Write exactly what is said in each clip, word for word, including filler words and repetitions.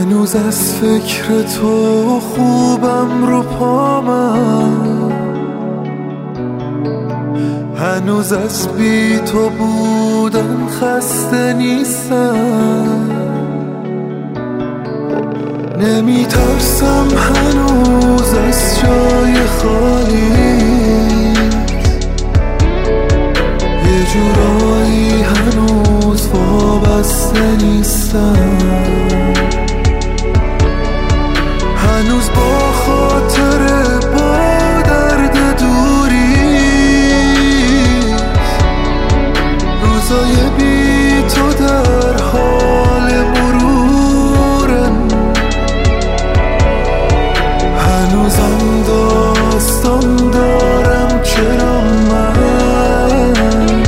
هنوز از فکر تو خوبم رو پامم، هنوز از بی تو بودن خسته نیستم. نمی ترسم هنوز از جای خالی، یه جورایی هنوز وابسته نیستم. هنوز با خاطر با درد دوری، روزای بی تو در حال مرورن. هنوزم داستان دارم چرا من،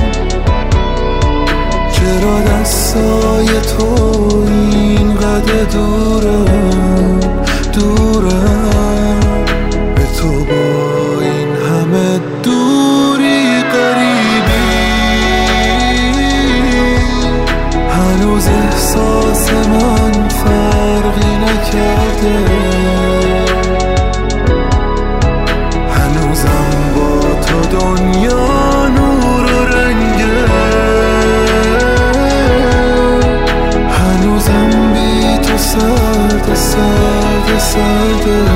چرا دستای تو اینقدر دورم دورم به تو با این همه دوری قریبی. هنوز احساس من فرقی نکرده، هنوزم با تو دنیا نور و رنگه، هنوزم بی تو سرد سرد سرده.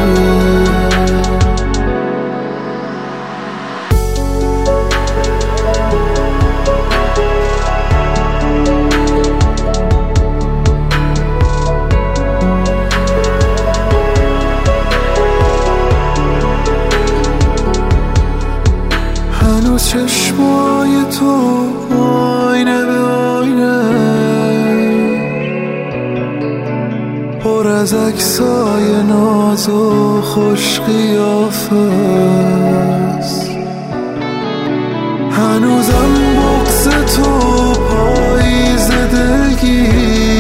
هنوز چشمای تو آینه به آینه، پر از عکسای ناز و خوش قیافه است. هنوزم بغض تو پاییز دلگیر،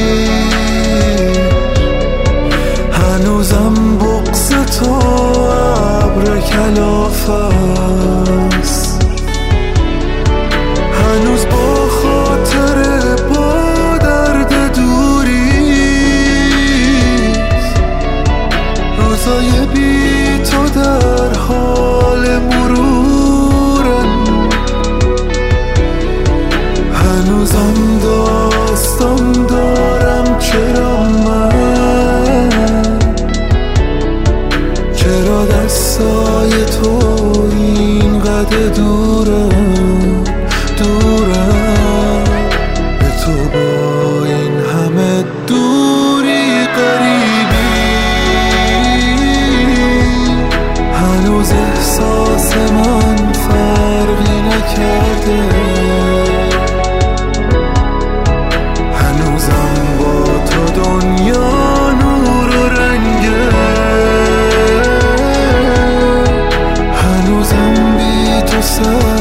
هنوزم بغض تو ابر کلافه است. هنوز با خاطر با درد دوری، روزای بی تو در حال مرورن. هنوزم داستان دارم چرا من، چرا دستای تو اینقدر دورم دورم به تو با این همه دوری قریبی. هنوز احساس من فرقی نکرده، هنوزم با تو دنیا نور و رنگه، هنوزم بی تو سر